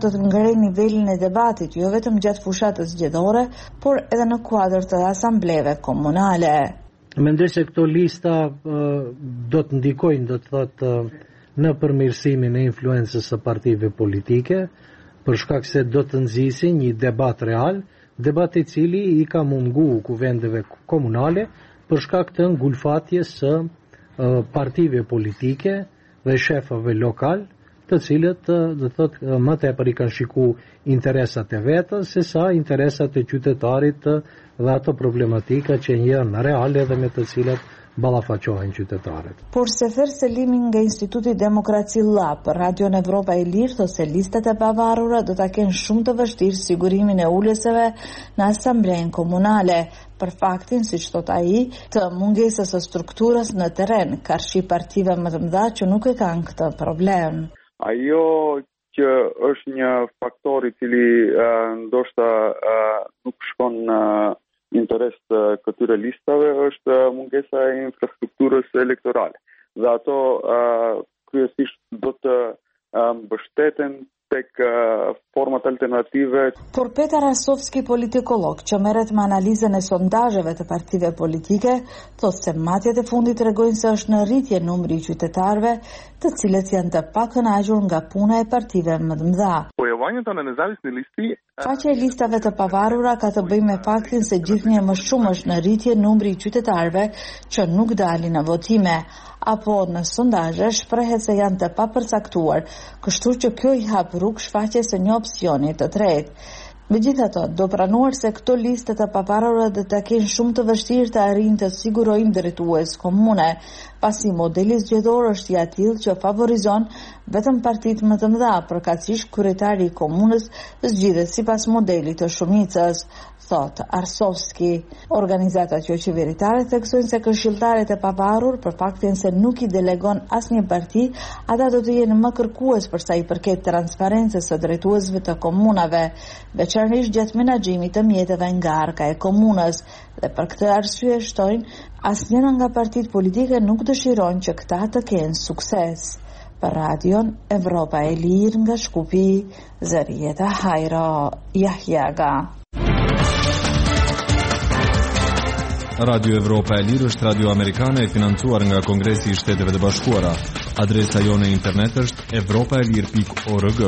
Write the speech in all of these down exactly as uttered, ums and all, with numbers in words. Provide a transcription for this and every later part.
të të ngrej nivelin e debatit jo vetëm gjatë fushatës zgjedhore, por edhe në kuadër të asambleve komunale. Mendoj se këto lista uh, do të ndikojnë, do të thotë, uh, në përmirësimin e influencës së partive politike, për shkak se do të nxisin një debat real, debat i cili i ka mungu kuvendeve komunale për shkak të ngulfatjes së uh, partive politike dhe shefave lokal, të cilët do të thotë më tepër i kanë shikuar interesat e vetës se sa interesat e qytetarit dhe ato problematika që janë reale dhe me të cilat ballafaqohen qytetarët. Por Sefer Selimi nga Instituti Demokraci Lab për Radion Evropa e Lirë thotë se listat e pavarura do ta kenë shumë të vështirë sigurimin e ulëseve në asamblenë komunale, për faktin, siç thot ai, të mungesës së strukturës në terren, karshi partive më të mëdha që nuk e kanë këtë problem. Ajo që është një faktor i cili uh, ndoshta uh, nuk shkon në uh, interes të këtyre listave është uh, mungesa e infrastrukturës elektorale. Dhe ato uh, kryesisht do të uh, mbështeten tek uh, format alternative. Por Petar Rasovski, politikolog që merret me analizën e sondazheve të partive politike, thotë se matjet e fundit tregojnë se është në rritje numri i qytetarëve, të cilët janë të pakënaqur nga puna e partive më të mëdha. Faqja e listave të pavarura ka të bëjë me faktin se gjithnjë më shumë është në rritje numri i qytetarëve që nuk dalin në votime, apo në sondazhe shprehet se janë të papërcaktuar, kështu që kjo i hap rrugë shfaqjes së një opsioni të tretë. Megjithatë, do pranuar se këto liste të pavarura do të kenë shumë të vështirë të arrijnë të sigurojnë drejtues komune, pasi modeli zgjedhor është i atill që favorizon vetëm partitë më të mëdha, përkatësisht kryetari i komunës zgjidhet sipas modelit të shumicës, thot Arsovski. Organizatat jo qeveritare theksojnë se këshilltarët e pavarur, për faktin se nuk i delegon asnjë parti, ata do të jenë më kërkues për sa i përket transparencës së drejtuesve të komunave, veçanërisht gjatë menaxhimit të mjeteve nga arka e komunës, dhe për këtë arsye shtojnë asnjëra nga partitë politike nuk dëshiron që këta të kenë sukses. Për Radion Evropa e Lirë nga Shkupi, Zarieta Hajro Jahjaga. Radio Evropa e Lirë është radio amerikane e financuar nga Kongresi i Shteteve të Bashkuara. Adresa jone internet është evropaelir pikë org.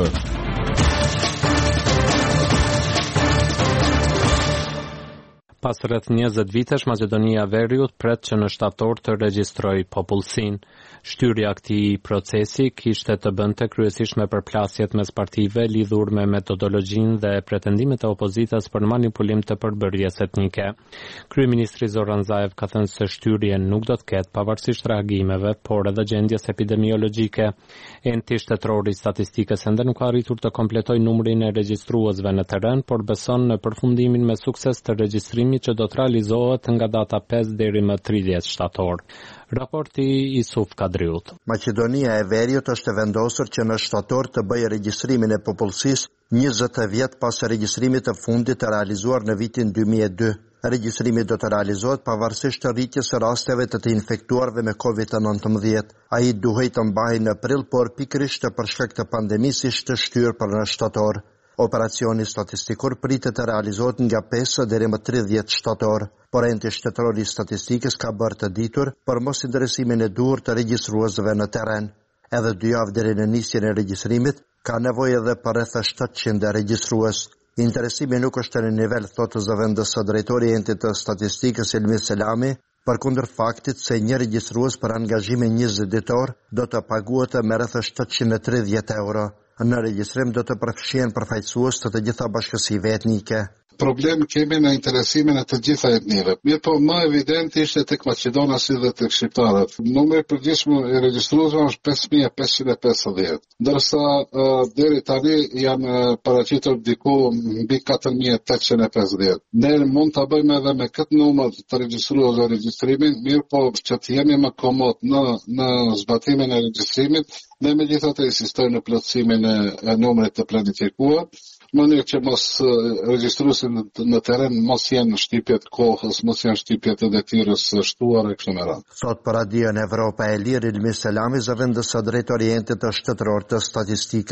Pas rreth njëzet vitesh, Maqedonia e Veriut pret që në shtator të regjistrojë popullsinë. Shtyrja e këtij procesi kishte të bënte kryesisht me përplasjet mes partive lidhur me metodologjinë dhe pretendimet e opozitës për manipulim të përbërjes etnike. Kryeministri Zoran Zaev ka thënë se shtyrja nuk do të ketë pavarësisht reagimeve, por edhe gjendjes epidemiologjike. Enti shtetëror i statistikës ende nuk ka arritur të kompletojë numrin e regjistruesve në terren, por beson në përfundimin me sukses të regjistrimit që do të realizohet nga data pesë deri më tridhjetë shtator. Raporti i Isuf Kadriut. Maqedonia e Veriut është vendosur që në shtator të bëjë regjistrimin e popullsisë njëzet vjet pas regjistrimit të fundit të realizuar në vitin dy mijë e dy. Regjistrimi do të realizohet pavarësisht të rritjes së rasteve të të infektuarve me kovid nëntëmbëdhjetë. Ai duhej të mbahej në prill, por pikërisht për shkak të pandemisë ishte shtyrë për në shtator. Operacioni statistikor pritet të realizohet nga pesë deri më tridhjetë shtator, por enti shtetëror i statistikës ka bërë të ditur për mos interesimin e duhur të regjistruesve në terren. Edhe dy javë deri në nisjen e regjistrimit, ka nevojë edhe për rreth shtatëqind regjistrues. Interesimi nuk është në nivel, thotë zëvendës së drejtori i entit të statistikës Elmi Selami, përkundër faktit se një regjistrues për angazhimin njëzet ditor do të paguhet me rreth shtatëqind e tridhjetë euro. Në regjistrim do të përfshihen përfaqësues të të gjitha bashkësive etnike. Problem kemi në interesimin e të gjitha etnive. Mirë po, më evident ishte tek Maqedona si dhe tek shqiptarët. Numri i përgjithshëm i regjistruesve është pesë mijë e pesëqind e pesëdhjetë, ndërsa uh, deri tani janë uh, paraqitur diku mbi katër mijë e tetëqind e pesëdhjetë. Ne mund ta bëjmë edhe me këtë numër të regjistruesve regjistrimin, mirë po që të jemi më komod në në zbatimin e regjistrimit, ne megjithatë insistojmë në plotësimin e, e numrit të planifikuar, në mënyrë që mos regjistruesin në terren mos janë shtypjet kohës, mos janë shtypjet e detyrës së shtuar e kështu me radhë. Sot për Radion Evropa e Lirë, Elmi Selami, zëvendës së drejtori i entit të shtetëror të statistikës.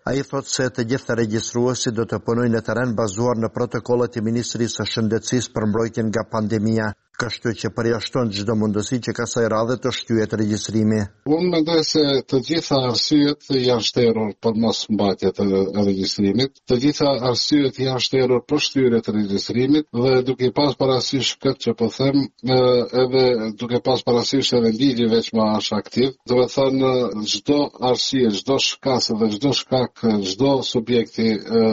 Ai thot se të gjithë regjistruesit do të punojnë në teren bazuar në protokollet e Ministrisë së Shëndetësisë për mbrojtjen nga pandemia, kështu që përjashton çdo mundësi që kësaj radhe të shtyhet regjistrimi. Unë mendoj se të gjitha arsyet janë shterur për mos mbajtje të regjistrimit, të gjitha arsyet janë shterur për shtyrje të regjistrimit dhe duke pas parasysh këtë që po them, edhe duke pas parasysh edhe ligji veç ma është aktiv, do të thënë çdo arsye, çdo shkas dhe çdo shkak, çdo subjekti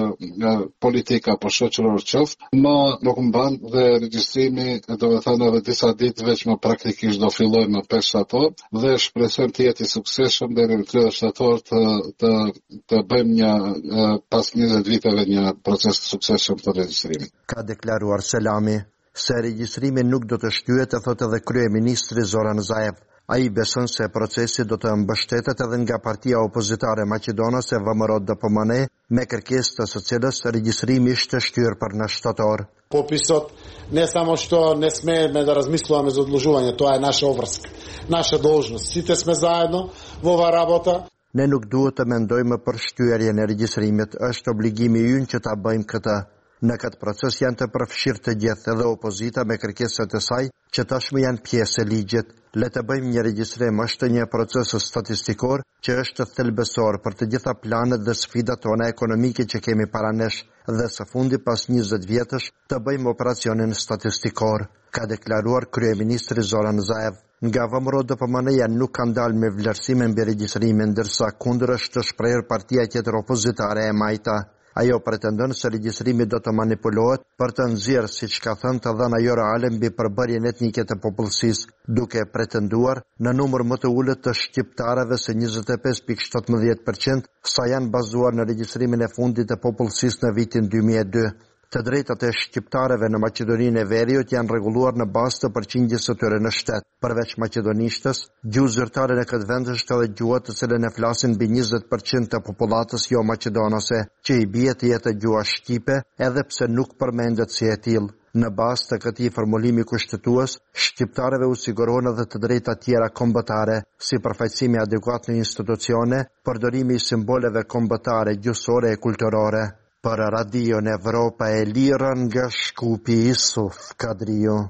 politik apo shoqëror qoftë, më nuk mban dhe regjistrimi do të thënë edhe disa ditë veç më praktikisht do fillojë më pesë shtator dhe shpresojmë të jetë i suksesshëm deri në tridhjetë shtator të të të bëjmë një pas njëzet viteve një proces të suksesshëm të regjistrimit. Ka deklaruar Selami se regjistrimi nuk do të shtyhet, e thotë edhe kryeministri Zoran Zaev. Ai beson se procesi do të mbështetet edhe nga partia opozitare maqedonase V M R O D P M N me kërkesë të së cilës regjistrimi ishte shtyr për në shtator. Popisot ne samo što ne smeme da razmisluvаме за odluživanje, to je naša obvrsk, naša должност. Сите сме заедно во ова работа. Ne nuk duhet të mendojmë për shtyerjen e regjistrimit, është obligimi ynë që ta bëjmë këtë. Në këtë proces janë të përfshirë të gjithë edhe opozita me kërkesat e saj që tashmë janë pjesë e ligjit. Le të bëjmë një regjistrim, është një proces statistikor që është thelbësor për të gjitha planet dhe sfidat tona ekonomike që kemi para nesh dhe së fundi pas njëzet vjetësh të bëjmë operacionin statistikor, ka deklaruar kryeministri Zoran Zaev. Nga V M R O D P M N-ja nuk kanë dalë me vlerësime mbi regjistrimin, ndërsa kundër është të shprehur partia tjetër opozitare e Majta. Ajo pretendon se regjistrimi do të manipulohet për të nxjerrë, siç ka thënë, të dhëna jo reale mbi përbërjen etnike të popullsisë, duke pretenduar në numër më të ulët të shqiptarëve se njëzet e pesë pikë shtatëmbëdhjetë përqind, sa janë bazuar në regjistrimin e fundit të popullsisë në vitin dy mijë e dy. Të drejtat e shqiptarëve në Maqedoninë e Veriut janë rregulluar në bazë të përqindjes së tyre në shtet. Përveç maqedonishtës, gjuhë zyrtare në këtë vend është edhe gjuha të cilën e flasin mbi njëzet përqind të popullatës jo maqedonase, që i bie të jetë gjuha shqipe, edhe pse nuk përmendet si e tillë. Në bazë të këtij formulimi kushtetues, shqiptarëve u sigurohen edhe të drejta tjera kombëtare, si përfaqësimi adekuat në institucione, përdorimi i simboleve kombëtare, gjuhësore e kulturore. Për Radio në Evropa e Lirë nga Shkupi Isuf Kadrio.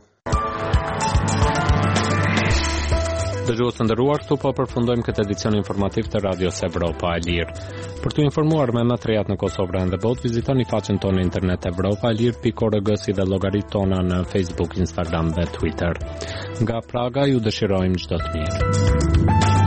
Dëgjues të nderuar, këtu po përfundojmë këtë edicion informativ të Radios Evropa e Lirë. Për të informuar me më të rehat në Kosovë dhe botë, vizitoni faqen tonë në internet evropa e lirë pikë org si dhe llogaritë tona në Facebook, Instagram dhe Twitter. Nga Praga ju dëshirojmë çdo të mirë.